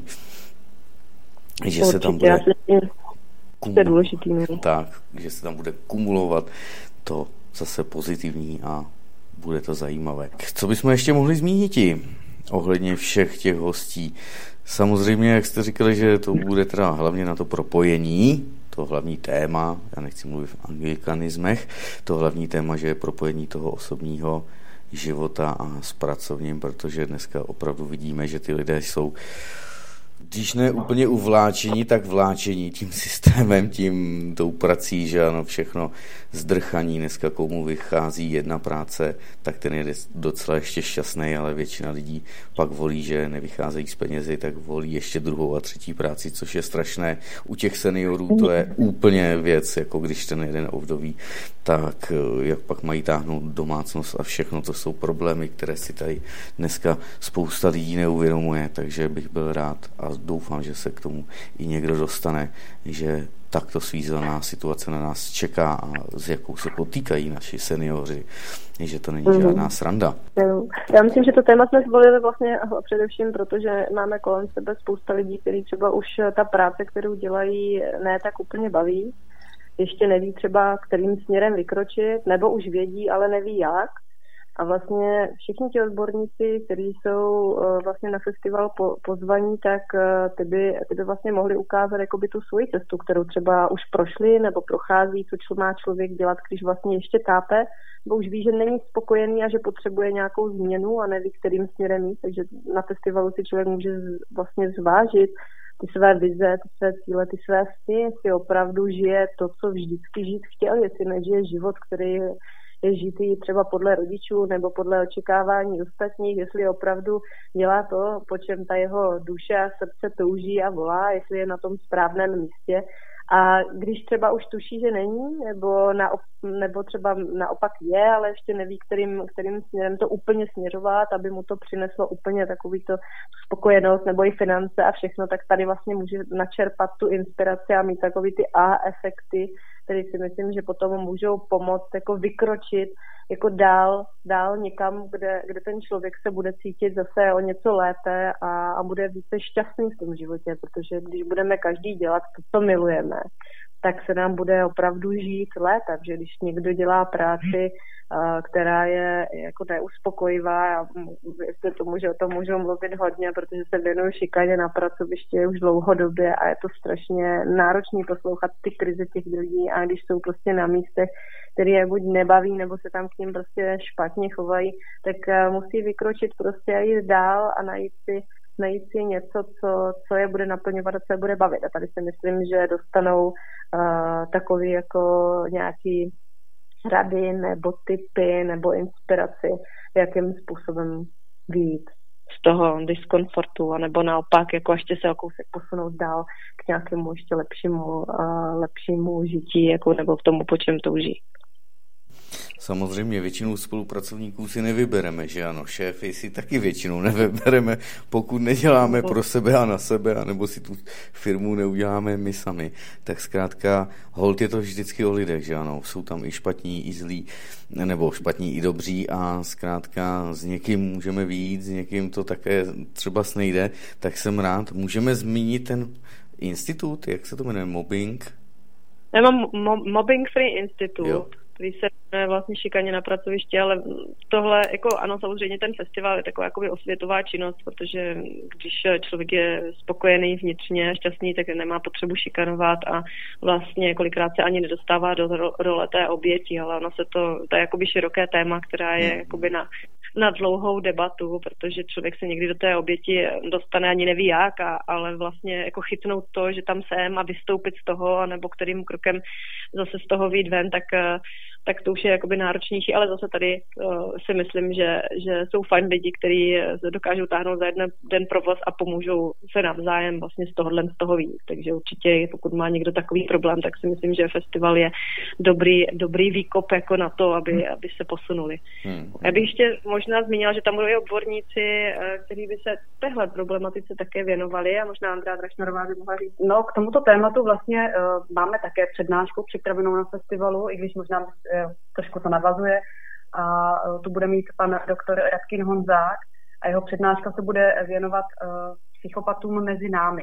že určitě, se tam bude kumulovat, tak, že se tam bude kumulovat to zase pozitivní a bude to zajímavé. Co bychom ještě mohli zmínit ohledně všech těch hostí? Samozřejmě, jak jste říkali, že to bude teda hlavně na to propojení, to hlavní téma, já nechci mluvit v anglikanismech, to hlavní téma, že je propojení toho osobního života a s pracovním, protože dneska opravdu vidíme, že ty lidé jsou, když ne úplně uvláčení, tak vláčení tím systémem, tím tou prací, že ano, všechno zdrchaní. Dneska komu vychází jedna práce, tak ten je docela ještě šťastný, ale většina lidí pak volí, že nevycházejí z penězi, tak volí ještě druhou a třetí práci, což je strašné. U těch seniorů to je úplně věc, jako když ten jeden ovdoví, tak jak pak mají táhnout domácnost a všechno, to jsou problémy, které si tady dneska spousta lidí neuvědomuje, takže bych byl rád a doufám, že se k tomu i někdo dostane, že takto svízelná situace na nás čeká a s jakou se potýkají naši seniori, že to není žádná sranda. Já myslím, že to téma jsme zvolili vlastně především, protože máme kolem sebe spousta lidí, kteří třeba už ta práce, kterou dělají, ne tak úplně baví, ještě neví třeba, kterým směrem vykročit, nebo už vědí, ale neví jak. A vlastně všichni ti odborníci, kteří jsou uh, vlastně na festival po, pozvaní, tak uh, ty, by, ty by vlastně mohli ukázat jakoby tu svoji cestu, kterou třeba už prošli nebo prochází, co má člověk dělat, když vlastně ještě tápe, nebo už ví, že není spokojený a že potřebuje nějakou změnu a neví, kterým směrem jít. Takže na festivalu si člověk může z, vlastně zvážit ty své vize, ty své cíle, ty své sny, jestli opravdu žije to, co vždycky žít chtěl, jestli nežije život, který je žitý třeba podle rodičů nebo podle očekávání ostatních, jestli opravdu dělá to, po čem ta jeho duše a srdce touží a volá, jestli je na tom správném místě. A když třeba už tuší, že není, nebo, na, nebo třeba naopak je, ale ještě neví, kterým, kterým směrem to úplně směřovat, aby mu to přineslo úplně takový to spokojenost nebo i finance a všechno, tak tady vlastně může načerpat tu inspiraci a mít takový ty A-efekty, které si myslím, že potom můžou pomoct jako vykročit jako dál, dál někam, kde, kde ten člověk se bude cítit zase o něco lépe a, a bude více šťastný v tom životě, protože když budeme každý dělat to, co milujeme, tak se nám bude opravdu žít léta, že když někdo dělá práci, která je jako neuspokojivá, a věřte tomu, že o tom můžu mluvit hodně, protože se věnuju šikaně na pracovišti už dlouhodobě a je to strašně náročný poslouchat ty krize těch lidí, a když jsou prostě na místech, který je buď nebaví, nebo se tam k ním prostě špatně chovají, tak musí vykročit prostě a jít dál a najít si najít si něco, co, co je bude naplňovat a co je bude bavit. A tady si myslím, že dostanou uh, takový jako nějaký rady nebo tipy nebo inspiraci, jakým způsobem vyjít z toho diskomfortu, anebo naopak jako ještě se o kousek posunout dál k nějakému ještě lepšímu, uh, lepšímu žití, jako nebo k tomu, po čem touží. Samozřejmě většinu spolupracovníků si nevybereme, že ano, šéfy si taky většinou nevybereme, pokud neděláme pro sebe a na sebe, anebo si tu firmu neuděláme my sami. Tak zkrátka, holt je to vždycky o lidech, že ano, jsou tam i špatní, i zlí, nebo špatní, i dobří, a zkrátka s někým můžeme vyjít, s někým to také třeba snejde, tak jsem rád. Můžeme zmínit ten institut, jak se to jmenuje, mobbing? Já mám mo- Mobbing Free Institute. Jo. Který se jmenuje vlastně šikaně na pracovišti, ale tohle, jako ano, samozřejmě ten festival je taková jakoby osvětová činnost, protože když člověk je spokojený vnitřně, šťastný, tak nemá potřebu šikanovat a vlastně kolikrát se ani nedostává do role té oběti, ale ono se to, to je jakoby široké téma, která je jakoby na, na dlouhou debatu, protože člověk se někdy do té oběti dostane, ani neví jak, a, ale vlastně jako chytnout to, že tam jsem, a vystoupit z toho, anebo kterým krokem zase z toho vyjít ven, tak tak to už je jakoby náročnější, ale zase tady uh, si myslím, že, že jsou fajn lidi, kteří dokážou táhnout za jeden den provoz a pomůžou se navzájem vlastně z tohohle z toho vyjít. Takže určitě, pokud má někdo takový problém, tak si myslím, že festival je dobrý, dobrý výkop jako na to, aby, hmm. aby se posunuli. Hmm. Já bych ještě možná zmínila, že tam budou i odborníci, kteří by se téhle problematice také věnovali, a možná Andrea Drašnerová by mohla říct. No, k tomuto tématu vlastně uh, máme také přednášku připravenou na festivalu, i když možná uh, trošku to navazuje. A uh, tu bude mít pan doktor Radkin Honzák a jeho přednáška se bude věnovat uh, psychopatům mezi námi.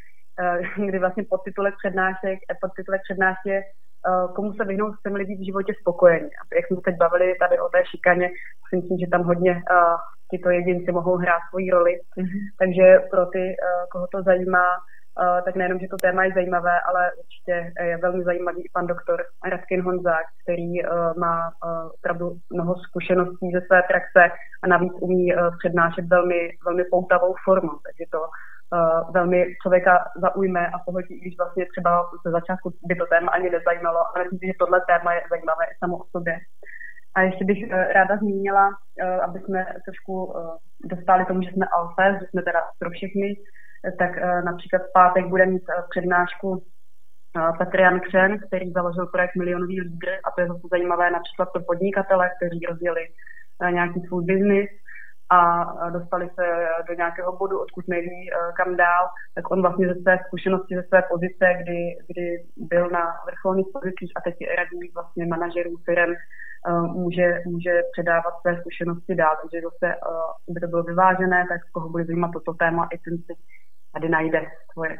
Uh, kdy vlastně podtitulek přednášek, podtitulek přednášky je uh, komu se vyhnout, chceme být v životě spokojení. A jak jsme teď bavili tady o té šikaně, si myslím, že tam hodně uh, tyto jedinci mohou hrát svoji roli. Mm-hmm. Takže pro ty, uh, koho to zajímá, Uh, tak nejenom, že to téma je zajímavé, ale určitě je velmi zajímavý pan doktor Radkin Honzák, který uh, má uh, opravdu mnoho zkušeností ze své praxe a navíc umí uh, přednášet velmi, velmi poutavou formou, takže to uh, velmi člověka zaujme a pohodí, když vlastně třeba ze začátku by to téma ani nezajímalo, ale myslím, že tohle téma je zajímavé i samo o sobě. A ještě bych uh, ráda zmínila, uh, aby jsme trošku uh, dostali tomu, že jsme alfa, že jsme teda pro všechny, tak uh, například v pátek bude mít uh, přednášku uh, Petr Jan Křen, který založil projekt Milionový lídr, a to je zase zajímavé například pro podnikatele, kteří rozjeli uh, nějaký svůj biznis a uh, dostali se uh, do nějakého bodu, odkud neví uh, kam dál, tak on vlastně ze své zkušenosti, ze své pozice, kdy, kdy byl na vrcholných pozicích a teď radí vlastně manažerů firem, uh, může, může předávat své zkušenosti dál, takže zase, uh, by to bylo vyvážené, tak koho bude zajímat toto téma, i ten si tady najde svoje.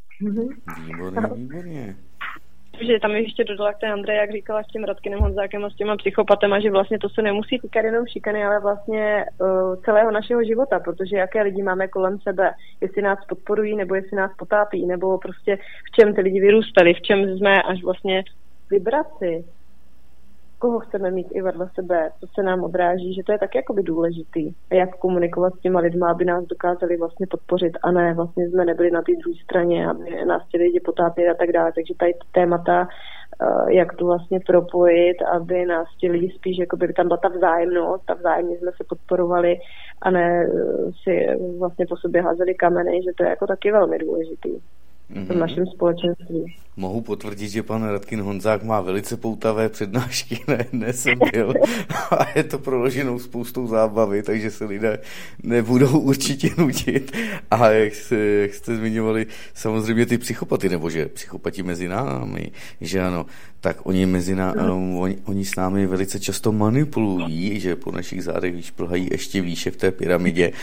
Výborně, výborně. Že tam ještě dodala k té Andreje, jak říkala, s tím Radkinem Honzákem a s těma psychopatema, že vlastně to se nemusí týkat jenom šikany, ale vlastně uh, celého našeho života, protože jaké lidi máme kolem sebe, jestli nás podporují, nebo jestli nás potápí, nebo prostě v čem ty lidi vyrůstali, v čem jsme, až vlastně vybrat si, koho chceme mít i vedle sebe, co se nám odráží, že to je tak jakoby důležitý. A jak komunikovat s těma lidma, aby nás dokázali vlastně podpořit, a ne vlastně jsme nebyli na té druhé straně, aby nás ti lidi potápěli a tak dále. Takže tady témata, jak to vlastně propojit, aby nás ti lidi spíš, jakoby tam byla ta vzájemnost, ta vzájemně jsme se podporovali a ne si vlastně po sobě házeli kameny, že to je jako taky velmi důležitý. V našem společenství. Mohu potvrdit, že pan Radkin Honzák má velice poutavé přednášky, ne, ne jsem byl, a je to proloženou spoustou zábavy, takže se lidé nebudou určitě nutit. A jak, se, jak jste zmiňovali, samozřejmě ty psychopaty, nebo že psychopati mezi námi, že ano, tak oni, mezi ná, um, oni, oni s námi velice často manipulují, že po našich zádech výšplhají ještě výše v té pyramidě.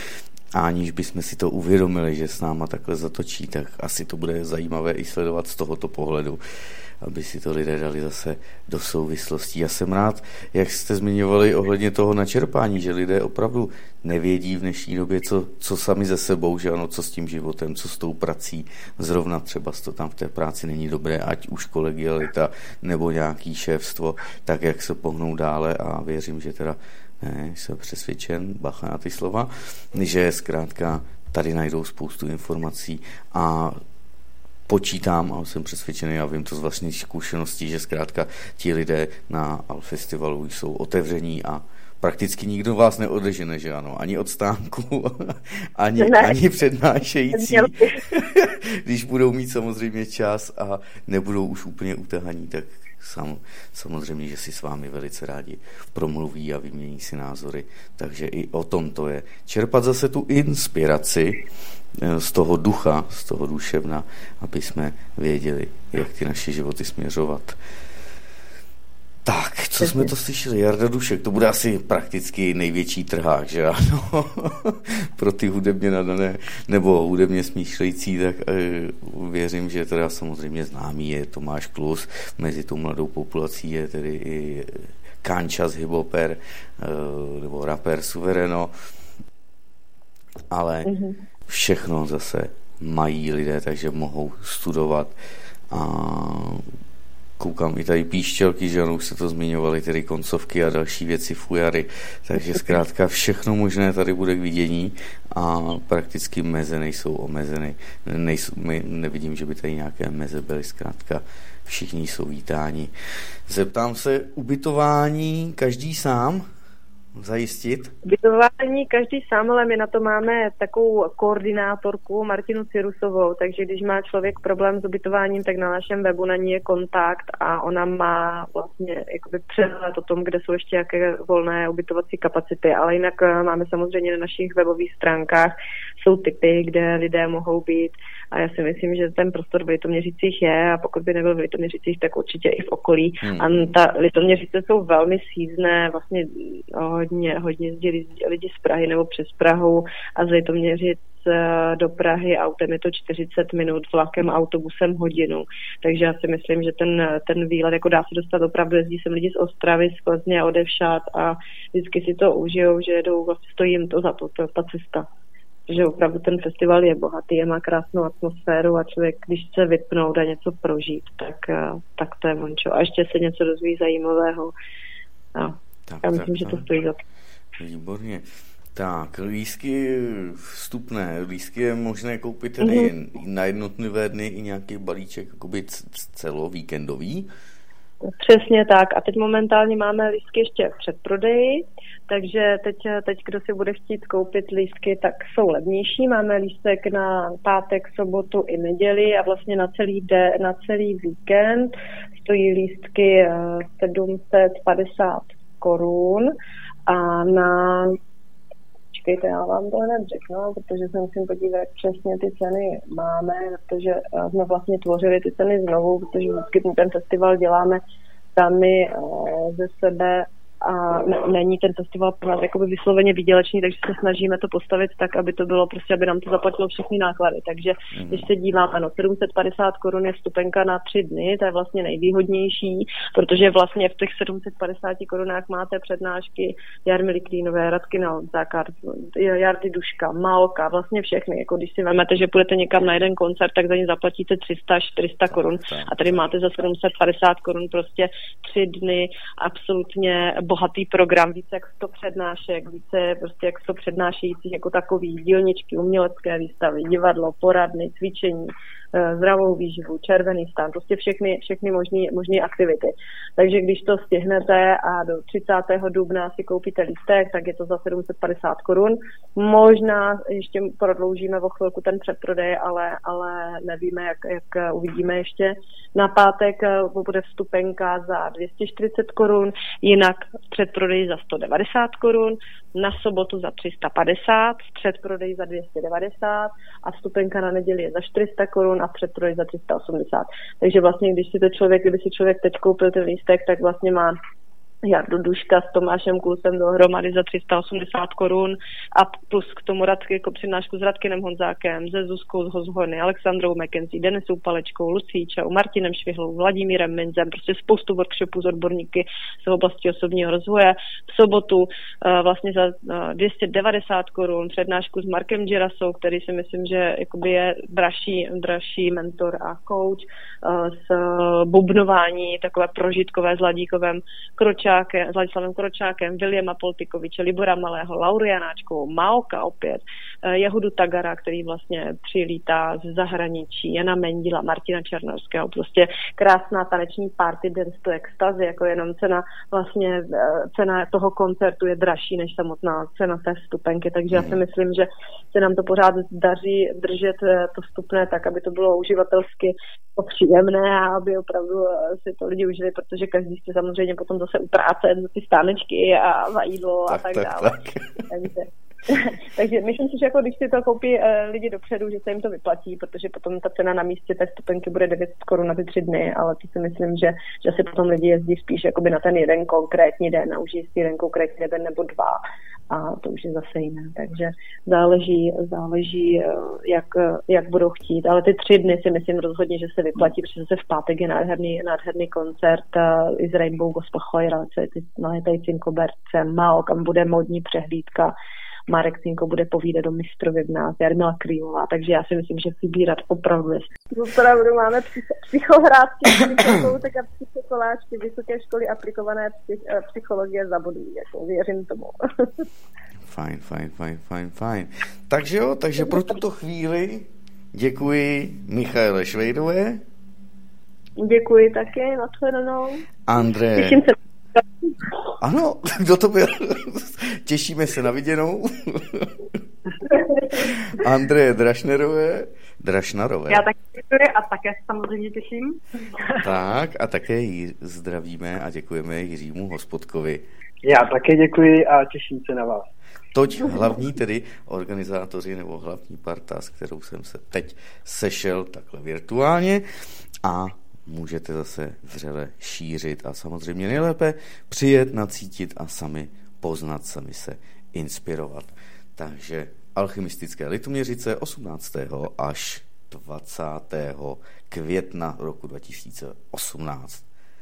A aniž bychom si to uvědomili, že s náma takhle zatočí, tak asi to bude zajímavé i sledovat z tohoto pohledu, aby si to lidé dali zase do souvislostí. Já jsem rád, jak jste zmiňovali ohledně toho načerpání, že lidé opravdu nevědí v dnešní době, co, co sami ze sebou, že ano, co s tím životem, co s tou prací. Zrovna třeba to tam v té práci není dobré, ať už kolegialita nebo nějaký šéfstvo, tak jak se pohnou dále a věřím, že teda ne, jsem přesvědčen, bacha na ty slova, že zkrátka tady najdou spoustu informací a počítám a jsem přesvědčený, já vím to z vlastní zkušeností, že zkrátka ti lidé na Alfestivalu jsou otevření a prakticky nikdo vás neodežene, že ano, ani od stánku, ani, ani přednášející, když budou mít samozřejmě čas a nebudou už úplně utahaní, tak sam, samozřejmě, že si s vámi velice rádi promluví a vymění si názory, takže i o tom to je. Čerpat zase tu inspiraci z toho ducha, z toho duševna, aby jsme věděli, jak ty naše životy směřovat. Tak, co jsme to slyšeli? Jarda Dušek, to bude asi prakticky největší trhák, že ano? Pro ty hudebně nadané nebo hudebně smýšlející, tak e, věřím, že teda samozřejmě známý je Tomáš Klus, mezi tou mladou populací je tedy i Kančas, hiphoper, e, nebo rapper Suvereno, ale mm-hmm. všechno zase mají lidé, takže mohou studovat a koukám i tady píšťalky, že ano, už se to zmiňovali, tedy koncovky a další věci, fujary, takže zkrátka všechno možné tady bude k vidění a prakticky meze nejsou omezeny. Nejsou, my nevidím, že by tady nějaké meze byly, zkrátka všichni jsou vítáni. Zeptám se, ubytování každý sám zajistit? Ubytování každý sám, ale my na to máme takovou koordinátorku Martinu Cirusovou, takže když má člověk problém s ubytováním, tak na našem webu na ní je kontakt a ona má vlastně jakoby přehled o tom, kde jsou ještě jaké volné ubytovací kapacity, ale jinak máme samozřejmě na našich webových stránkách jsou typy, kde lidé mohou být a já si myslím, že ten prostor v Litoměřicích je a pokud by nebyl v Litoměřicích, tak určitě i v okolí. Hmm. A ta Litoměřice jsou velmi sízné, vlastně hodně, hodně jezdí lidi z Prahy nebo přes Prahu a z Litoměřic do Prahy autem je to čtyřicet minut, vlakem, autobusem hodinu. Takže já si myslím, že ten, ten výlet jako dá se dostat opravdu, jezdí sem lidi z Ostravy, z Plzně, odevšad a vždycky si to užijou, že jedou, vlastně stojí jim to za to, to ta cesta. Že opravdu ten festival je bohatý, má krásnou atmosféru a člověk, když chce vypnout a něco prožít, tak, tak to je mončo. A ještě se něco dozví zajímavého. No, tak, já myslím, tak, že to stojí za to. Výborně. Tak, lístky vstupné. Lístky je možné koupit tedy mm-hmm. na jednotlivé dny i nějaký balíček jakoby celovíkendový? Přesně tak. A teď momentálně máme lístky ještě v předprodeji, takže teď, teď kdo si bude chtít koupit lístky, tak jsou levnější. Máme lístek na pátek, sobotu i neděli a vlastně na celý, de, na celý víkend stojí lístky sedm set padesát korun a na... Počkejte, já vám to hned řeknu, protože se musím podívat, jak přesně ty ceny máme, protože jsme vlastně tvořili ty ceny znovu, protože vždycky ten festival děláme sami ze sebe a ne, není ten festival pro nás jakoby vysloveně výdělečný, takže se snažíme to postavit tak, aby to bylo prostě, aby nám to zaplatilo všechny náklady. Takže mm. když se díváme, no sedm set padesát korun je vstupenka na tři dny, to je vlastně nejvýhodnější, protože vlastně v těch sedm set padesát korunách máte přednášky Jarmily Klínové, Radky Nalzáka, Jardy Duška, Malka, vlastně všechny. Jako když si vezmete, že půjdete někam na jeden koncert, tak za ně zaplatíte tři sta až čtyři sta korun a tady máte za sedm set padesát korun prostě tři dny absolutně bohatý program, více jak sto přednášek, více prostě jak sto přednášejících jako takový, dílničky, umělecké výstavy, divadlo, poradny, cvičení, zdravou výživu, červený stán, prostě všechny, všechny možné aktivity. Takže když to stihnete a do třicátého dubna si koupíte lístek, tak je to za sedm set padesát korun. Možná ještě prodloužíme o chvilku ten předprodej, ale, ale nevíme, jak, jak uvidíme ještě. Na pátek bude vstupenka za dvě stě čtyřicet korun, jinak předprodej za sto devadesát korun, na sobotu za tři sta padesát, předprodej za dvě stě devadesát a vstupenka na neděli je za čtyři sta korun a předprodej za tři sta osmdesát. Takže vlastně, když si to člověk, kdyby si člověk teď koupil ten lístek, tak vlastně má Jardu Duška s Tomášem Klusem dohromady za tři sta osmdesát korun a plus k tomu Radky, jako přednášku s Radkinem Honzákem, se Zuzkou z Hozhorny, Alexandrou McKenzie, Denisou Palečkou, Lucí Čau, Martinem Švihlou, Vladimírem Minzem, prostě spoustu workshopů z odborníky z oblasti osobního rozvoje. V sobotu uh, vlastně za uh, dvě stě devadesát korun přednášku s Markem Girasou, který si myslím, že jakoby je dražší, dražší mentor a coach, uh, s uh, bubnování, takové prožitkové s Ladíkovem Kročákem, s Ladislavem Kročákem, Viliama Poltikoviče, Libora Malého, Lauru Janáčkovou, Maoka opět, Jahudu Tagara, který vlastně přilítá z zahraničí, Jana Mendila, Martina Černorského, prostě krásná taneční party Dance to Ecstasy, jako jenom cena vlastně cena toho koncertu je dražší než samotná cena té vstupenky, takže já si myslím, že se nám to pořád daří držet to vstupné tak, aby to bylo uživatelsky příjemné a aby opravdu si to lidi užili, protože každý chce samozřejmě potom zase utrácet za ty stánečky a za jídlo a tak, tak dále. Tak. Takže, takže myslím si, že jako když si to koupí uh, lidi dopředu, že se jim to vyplatí, protože potom ta cena na místě té vstupenky bude devět set korun na ty tři dny, ale to si myslím, že, že si potom lidi jezdí spíš jakoby na ten jeden konkrétní den a užijí si jeden konkrétní den nebo dva a to už je zase jiné, takže záleží, záleží jak, jak budou chtít, ale ty tři dny si myslím rozhodně, že se vyplatí, protože se v pátek je nádherný, nádherný koncert uh, i z Rainbow Gospel Choir, co je ty nalétajícím koberce, Mao, kam bude módní přehlídka, Marek Cinko bude povídat do mistrovy v nás, Jarmila Krylová, takže já si myslím, že vybírat opravdu je. Opravdu máme psychohrádky, psychokoutek a psychokoláčky, vysoké školy aplikované psych, psychologie zabodují, jako věřím tomu. Fajn, fajn, fajn, fajn, fajn. Takže jo, takže pro tuto chvíli děkuji Michaele Švejdové. Děkuji taky, nashledanou. André. Těším se. Ano, kdo to byl? Těšíme se na viděnou. Andreje Drašnerové. Drašnarové. Já taky děkuji a také samozřejmě těším. Tak a také jí zdravíme a děkujeme Jiřímu Hospodkovi. Já také děkuji a těším se na vás. Toť hlavní tedy organizátoři nebo hlavní parta, s kterou jsem se teď sešel takhle virtuálně a můžete zase vřele šířit a samozřejmě nejlépe přijet, nacítit a sami poznat, sami se inspirovat. Takže Alchymistické Litoměřice osmnáctého až dvacátého května roku dva tisíce osmnáct.